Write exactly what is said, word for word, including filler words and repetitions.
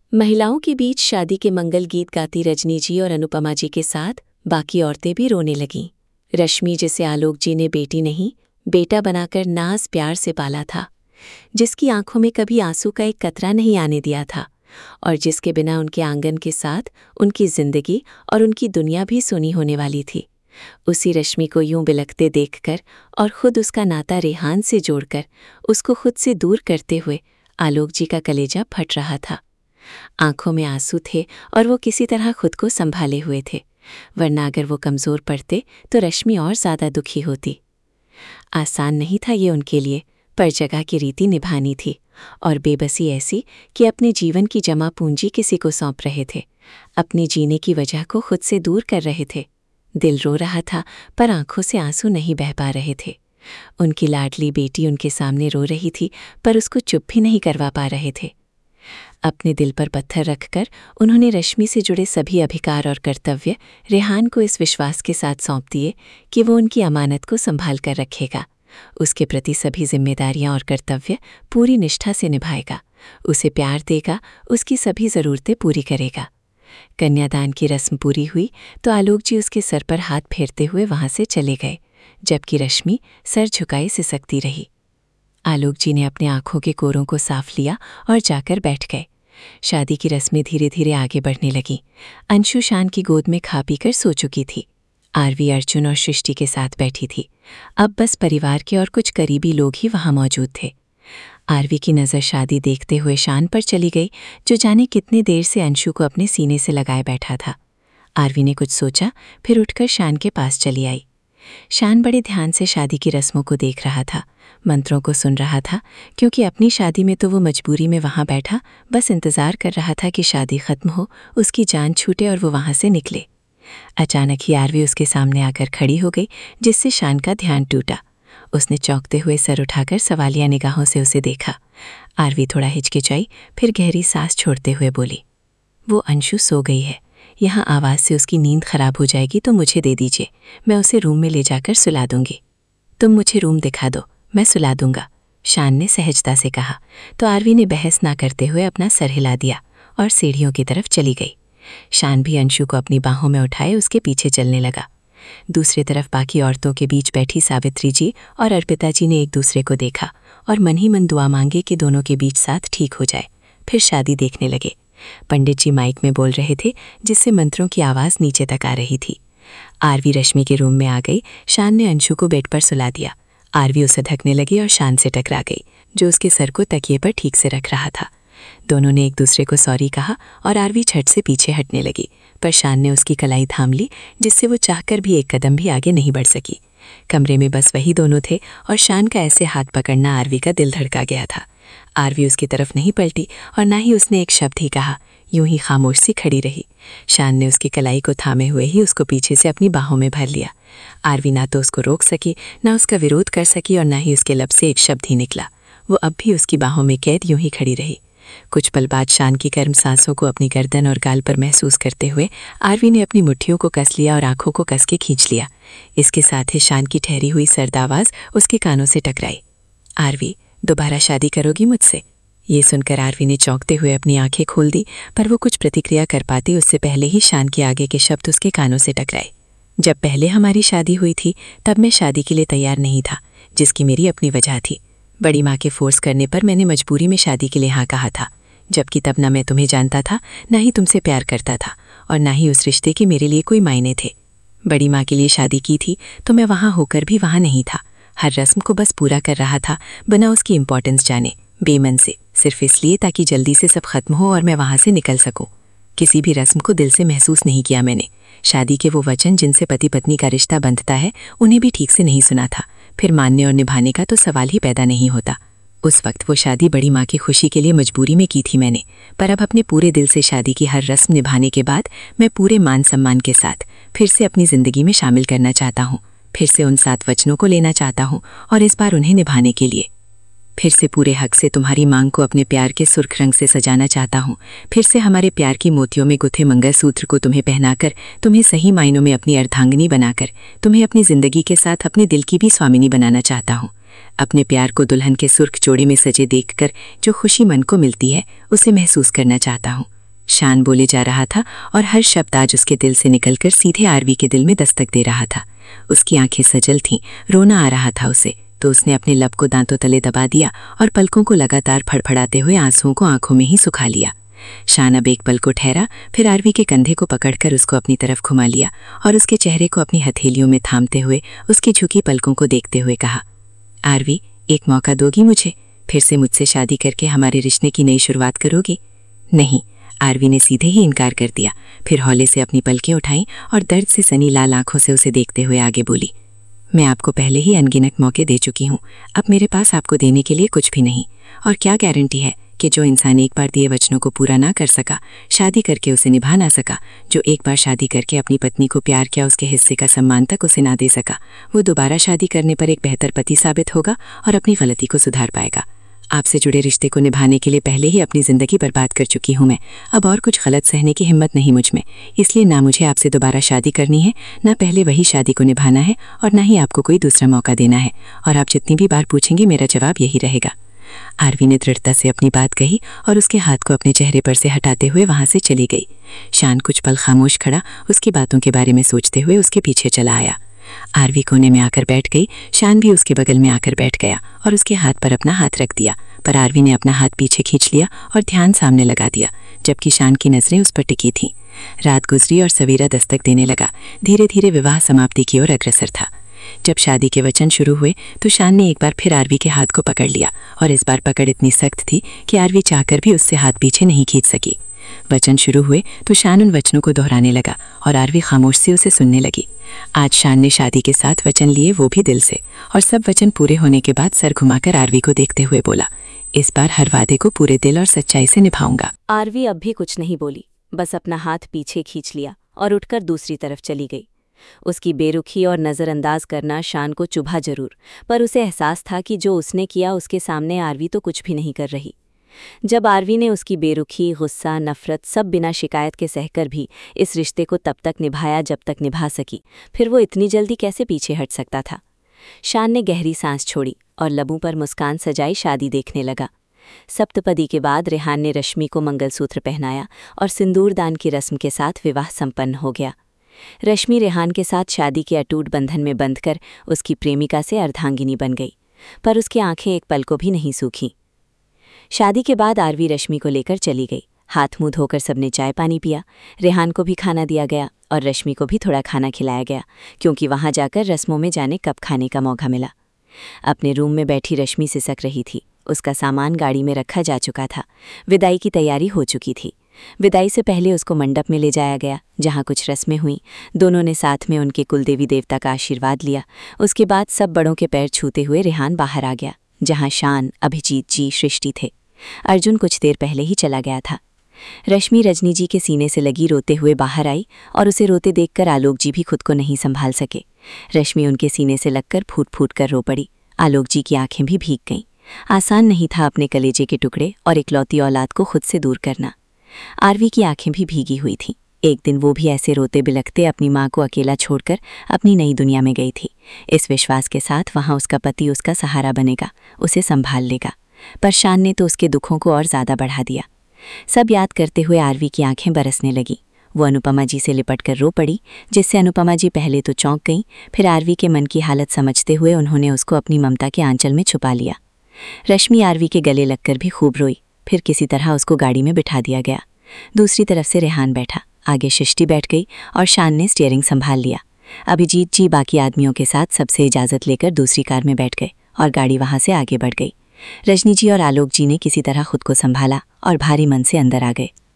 महिलाओं के बीच शादी के मंगल गीत गाती रजनी जी और अनुपमा जी के साथ बाकी औरतें भी रोने लगीं। रश्मि, जिसे आलोक जी ने बेटी नहीं बेटा बनाकर नाज प्यार से पाला था, जिसकी आंखों में कभी आंसू का एक कतरा नहीं आने दिया था और जिसके बिना उनके आंगन के साथ उनकी जिंदगी और उनकी दुनिया भी सुनी होने वाली थी, उसी रश्मि को यूं बिलखते देखकर और खुद उसका नाता रेहान से जोड़कर उसको खुद से दूर करते हुए आलोक जी का कलेजा फट रहा था। आंखों में आंसू थे और वो किसी तरह खुद को संभाले हुए थे, वरना अगर वो कमज़ोर पड़ते तो रश्मि और ज़्यादा दुखी होती। आसान नहीं था ये उनके लिए, पर जगह की रीति निभानी थी और बेबसी ऐसी कि अपने जीवन की जमा पूंजी किसी को सौंप रहे थे, अपने जीने की वजह को खुद से दूर कर रहे थे। दिल रो रहा था पर आंखों से आंसू नहीं बह पा रहे थे। उनकी लाडली बेटी उनके सामने रो रही थी पर उसको चुप भी नहीं करवा पा रहे थे। अपने दिल पर पत्थर रखकर उन्होंने रश्मि से जुड़े सभी अधिकार और कर्तव्य रेहान को इस विश्वास के साथ सौंप दिए कि वो उनकी अमानत को संभाल कर रखेगा, उसके प्रति सभी जिम्मेदारियां और कर्तव्य पूरी निष्ठा से निभाएगा, उसे प्यार देगा, उसकी सभी ज़रूरतें पूरी करेगा। कन्यादान की रस्म पूरी हुई तो आलोक जी उसके सर पर हाथ फेरते हुए वहां से चले गए, जबकि रश्मि सर झुकाए सिसकती रही। आलोक जी ने अपने आंखों के कोरों को साफ लिया और जाकर बैठ गए। शादी की रस्में धीरे धीरे आगे बढ़ने लगीं। अंशु शान की गोद में खा पीकर सो चुकी थी। आरवी अर्जुन और सृष्टि के साथ बैठी थी। अब बस परिवार के और कुछ करीबी लोग ही वहां मौजूद थे। आरवी की नज़र शादी देखते हुए शान पर चली गई, जो जाने कितने देर से अंशु को अपने सीने से लगाए बैठा था। आरवी ने कुछ सोचा, फिर उठकर शान के पास चली आई। शान बड़े ध्यान से शादी की रस्मों को देख रहा था, मंत्रों को सुन रहा था, क्योंकि अपनी शादी में तो वो मजबूरी में वहां बैठा बस इंतज़ार कर रहा था कि शादी ख़त्म हो, उसकी जान छूटे और वो वहां से निकले। अचानक ही आरवी उसके सामने आकर खड़ी हो गई, जिससे शान का ध्यान टूटा। उसने चौंकते हुए सर उठाकर सवालिया निगाहों से उसे देखा। आरवी थोड़ा हिचकिचाई, फिर गहरी सांस छोड़ते हुए बोली, वो अंशु सो गई है, यहाँ आवाज़ से उसकी नींद खराब हो जाएगी तो मुझे दे दीजिए, मैं उसे रूम में ले जाकर सुला दूंगी। तुम मुझे रूम दिखा दो, मैं सुला दूंगा, शान ने सहजता से कहा। तो आरवी ने बहस ना करते हुए अपना सर हिला दिया और सीढ़ियों की तरफ चली गई। शान भी अंशु को अपनी बाहों में उठाए उसके पीछे चलने लगा। दूसरी तरफ बाकी औरतों के बीच बैठी सावित्री जी और अर्पिता जी ने एक दूसरे को देखा और मन ही मन दुआ मांगे कि दोनों के बीच साथ ठीक हो जाए। फिर शादी देखने लगे। पंडित जी माइक में बोल रहे थे, जिससे मंत्रों की आवाज़ नीचे तक आ रही थी। आरवी रश्मि के रूम में आ गई। शान ने अंशु को बेड पर सुला दिया। आरवी उसे ढकने लगी और शान से टकरा गई, जो उसके सर को तकिए पर ठीक से रख रहा था। दोनों ने एक दूसरे को सॉरी कहा और आरवी झट से पीछे हटने लगी, पर शान ने उसकी कलाई थाम ली, जिससे वो चाहकर भी एक कदम भी आगे नहीं बढ़ सकी। कमरे में बस वही दोनों थे और शान का ऐसे हाथ पकड़ना आरवी का दिल धड़का गया था। आरवी उसकी तरफ नहीं पलटी और ना ही उसने एक शब्द ही कहा, यूं ही खामोश सी खड़ी रही। शान ने उसकी कलाई को थामे हुए ही उसको पीछे से अपनी बाहों में भर लिया। आरवी ना तो उसको रोक सकी, ना उसका विरोध कर सकी और ना ही उसके लब से एक शब्द ही निकला। वो अब भी उसकी बाहों में कैद यूं ही खड़ी रही। कुछ पल बाद शान की गर्म सांसों को अपनी गर्दन और गाल पर महसूस करते हुए आरवी ने अपनी मुट्ठियों को कस लिया और आंखों को कस के खींच लिया। इसके साथ ही शान की ठहरी हुई सर्द आवाज़ उसके कानों से टकराई, आरवी, दोबारा शादी करोगी मुझसे? ये सुनकर आरवी ने चौंकते हुए अपनी आंखें खोल दी, पर वो कुछ प्रतिक्रिया कर पाती उससे पहले ही शान के आगे के शब्द उसके कानों से टकराए। जब पहले हमारी शादी हुई थी तब मैं शादी के लिए तैयार नहीं था, जिसकी मेरी अपनी वजह थी। बड़ी माँ के फोर्स करने पर मैंने मजबूरी में शादी के लिए हाँ कहा था, जबकि तब ना मैं तुम्हें जानता था, ना ही तुमसे प्यार करता था और ना ही उस रिश्ते के मेरे लिए कोई मायने थे। बड़ी माँ के लिए शादी की थी तो मैं वहाँ होकर भी वहाँ नहीं था। हर रस्म को बस पूरा कर रहा था, बिना उसकी इम्पोर्टेंस जाने, बेमन से, सिर्फ इसलिए ताकि जल्दी से सब खत्म हो और मैं वहाँ से निकल सकूं। किसी भी रस्म को दिल से महसूस नहीं किया मैंने। शादी के वो वचन जिनसे पति पत्नी का रिश्ता बंधता है, उन्हें भी ठीक से नहीं सुना था। फिर मानने और निभाने का तो सवाल ही पैदा नहीं होता। उस वक्त वो शादी बड़ी माँ की खुशी के लिए मजबूरी में की थी मैंने, पर अब अपने पूरे दिल से शादी की हर रस्म निभाने के बाद मैं पूरे मान सम्मान के साथ फिर से अपनी ज़िंदगी में शामिल करना चाहता हूँ। फिर से उन सात वचनों को लेना चाहता हूँ और इस बार उन्हें निभाने के लिए फिर से पूरे हक से तुम्हारी मांग को अपने प्यार के सुर्ख रंग से सजाना चाहता हूँ। फिर से हमारे प्यार की मोतियों में गुथे मंगलसूत्र को तुम्हें पहनाकर, तुम्हें सही मायनों में अपनी अर्धांगिनी बनाकर, तुम्हें अपनी ज़िंदगी के साथ अपने दिल की भी स्वामिनी बनाना चाहता हूँ। अपने प्यार को दुल्हन के सुर्ख जोड़े में सजे देखकर जो खुशी मन को मिलती है, उसे महसूस करना चाहता हूँ। शान बोले जा रहा था और हर शब्द आज उसके दिल से निकलकर सीधे आरवी के दिल में दस्तक दे रहा था। उसकी आंखें सजल थीं, रोना आ रहा था उसे, तो उसने अपने लब को दांतों तले दबा दिया और पलकों को लगातार फड़फड़ाते हुए आंसुओं को आंखों में ही सुखा लिया। शान अब एक पल को ठहरा, फिर आरवी के कंधे को पकड़कर उसको अपनी तरफ घुमा लिया और उसके चेहरे को अपनी हथेलियों में थामते हुए उसकी झुकी पलकों को देखते हुए कहा, आरवी, एक मौका दोगी मुझे? फिर से मुझसे शादी करके हमारे रिश्ते की नई शुरुआत करोगी? नहीं, आरवी ने सीधे ही इनकार कर दिया। फिर हौले से अपनी पलकें उठाईं और दर्द से सनी लाल आंखों से उसे देखते हुए आगे बोली, मैं आपको पहले ही अनगिनत मौके दे चुकी हूँ, अब मेरे पास आपको देने के लिए कुछ भी नहीं। और क्या गारंटी है कि जो इंसान एक बार दिए वचनों को पूरा ना कर सका, शादी करके उसे निभा ना सका, जो एक बार शादी करके अपनी पत्नी को प्यार किया, उसके हिस्से का सम्मान तक उसे ना दे सका, वो दोबारा शादी करने पर एक बेहतर पति साबित होगा और अपनी गलती को सुधार पाएगा। आपसे जुड़े रिश्ते को निभाने के लिए पहले ही अपनी ज़िंदगी बर्बाद कर चुकी हूँ मैं। अब और कुछ गलत सहने की हिम्मत नहीं मुझ में, इसलिए ना मुझे आपसे दोबारा शादी करनी है, ना पहले वही शादी को निभाना है, और ना ही आपको कोई दूसरा मौका देना है। और आप जितनी भी बार पूछेंगे मेरा जवाब यही रहेगा। आरवी ने दृढ़ता से अपनी बात कही और उसके हाथ को अपने चेहरे पर से हटाते हुए वहाँ से चली गई। शान कुछ पल खामोश खड़ा उसकी बातों के बारे में सोचते हुए उसके पीछे चला आया। आरवी कोने में आकर बैठ गई। शान भी उसके बगल में आकर बैठ गया और उसके हाथ पर अपना हाथ रख दिया, पर आरवी ने अपना हाथ पीछे खींच लिया और ध्यान सामने लगा दिया, जबकि शान की नज़रें उस पर टिकी थीं। रात गुजरी और सवेरा दस्तक देने लगा। धीरे धीरे विवाह समाप्ति की ओर अग्रसर था। जब शादी के वचन शुरू हुए तो शान ने एक बार फिर आरवी के हाथ को पकड़ लिया, और इस बार पकड़ इतनी सख्त थी कि आरवी चाहकर भी उससे हाथ पीछे नहीं खींच सकी। वचन शुरू हुए तो शान उन वचनों को दोहराने लगा और आरवी खामोश से उसे सुनने लगी। आज शान ने शादी के साथ वचन लिए, वो भी दिल से, और सब वचन पूरे होने के बाद सर घुमाकर आरवी को देखते हुए बोला, इस बार हर वादे को पूरे दिल और सच्चाई से निभाऊंगा। आरवी अब भी कुछ नहीं बोली, बस अपना हाथ पीछे खींच लिया और उठकर दूसरी तरफ चली गई। उसकी बेरुखी और नज़रअंदाज करना शान को चुभा जरूर, पर उसे एहसास था कि जो उसने किया उसके सामने आरवी तो कुछ भी नहीं कर रही। जब आरवी ने उसकी बेरुखी, गुस्सा, नफरत सब बिना शिकायत के सहकर भी इस रिश्ते को तब तक निभाया जब तक निभा सकी, फिर वो इतनी जल्दी कैसे पीछे हट सकता था। शान ने गहरी सांस छोड़ी और लबों पर मुस्कान सजाई शादी देखने लगा। सप्तपदी के बाद रेहान ने रश्मि को मंगलसूत्र पहनाया और सिंदूरदान की रस्म के साथ विवाह संपन्न हो गया। रश्मि रेहान के साथ शादी के अटूट बंधन में बंधकर उसकी प्रेमिका से अर्धांगिनी बन गई, पर उसकी आंखें एक पल को भी नहीं सूखीं। शादी के बाद आरवी रश्मि को लेकर चली गई। हाथ मुंह धोकर सबने चाय पानी पिया। रेहान को भी खाना दिया गया और रश्मि को भी थोड़ा खाना खिलाया गया, क्योंकि वहां जाकर रस्मों में जाने कब खाने का मौका मिला। अपने रूम में बैठी रश्मि सिसक रही थी। उसका सामान गाड़ी में रखा जा चुका था। विदाई की तैयारी हो चुकी थी। विदाई से पहले उसको मंडप में ले जाया गया, जहाँ कुछ रस्में हुईं। दोनों ने साथ में उनके कुलदेवी देवता का आशीर्वाद लिया। उसके बाद सब बड़ों के पैर छूते हुए रेहान बाहर आ गया, जहाँ शान, अभिजीत जी, सृष्टि थे। अर्जुन कुछ देर पहले ही चला गया था। रश्मि रजनी जी के सीने से लगी रोते हुए बाहर आई और उसे रोते देखकर आलोक जी भी खुद को नहीं संभाल सके। रश्मि उनके सीने से लगकर फूट फूट कर रो पड़ी। आलोक जी की आंखें भी भीग गईं। आसान नहीं था अपने कलेजे के टुकड़े और इकलौती औलाद को खुद से दूर करना। आरवी की आंखें भी भीगी हुई थीं। एक दिन वो भी ऐसे रोते बिलखते अपनी माँ को अकेला छोड़कर अपनी नई दुनिया में गई थी, इस विश्वास के साथ वहाँ उसका पति उसका सहारा बनेगा, उसे संभाल लेगा। पर शान ने तो उसके दुखों को और ज़्यादा बढ़ा दिया। सब याद करते हुए आरवी की आंखें बरसने लगीं। वो अनुपमा जी से लिपट कर रो पड़ी, जिससे अनुपमा जी पहले तो चौंक गईं, फिर आरवी के मन की हालत समझते हुए उन्होंने उसको अपनी ममता के आंचल में छुपा लिया। रश्मि आरवी के गले लगकर भी खूब रोई। फिर किसी तरह उसको गाड़ी में बिठा दिया गया। दूसरी तरफ से रेहान बैठा, आगे सृष्टि बैठ गई और शान ने स्टीयरिंग संभाल लिया। अभिजीत जी बाकी आदमियों के साथ सबसे इजाज़त लेकर दूसरी कार में बैठ गए और गाड़ी वहाँ से आगे बढ़ गई। रजनी जी और आलोक जी ने किसी तरह खुद को संभाला और भारी मन से अंदर आ गए।